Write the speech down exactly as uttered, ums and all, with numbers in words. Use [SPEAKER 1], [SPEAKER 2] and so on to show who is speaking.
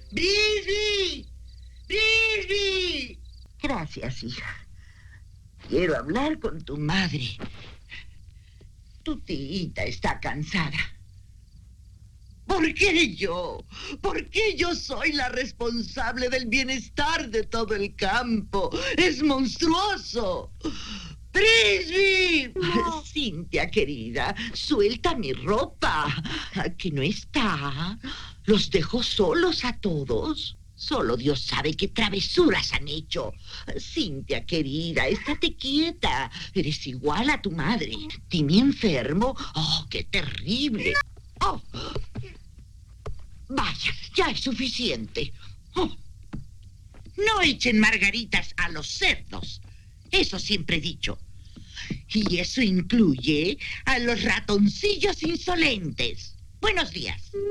[SPEAKER 1] ¡Brisby! ¡Brisby! Gracias, hija. Quiero hablar con tu madre. Tu tita está cansada. ¿Por qué yo? ¿Por qué yo soy la responsable del bienestar de todo el campo? ¡Es monstruoso! ¡Brisby!
[SPEAKER 2] No.
[SPEAKER 1] Cintia, querida, suelta mi ropa. ¿Que no está? ¿Los dejo solos a todos? Solo Dios sabe qué travesuras han hecho. Cintia, querida, estate quieta. Eres igual a tu madre. Timmy enfermo. ¡Oh, qué terrible! ¡Oh! Vaya, ya es suficiente. Oh. No echen margaritas a los cerdos. Eso siempre he dicho. Y eso incluye a los ratoncillos insolentes. Buenos días.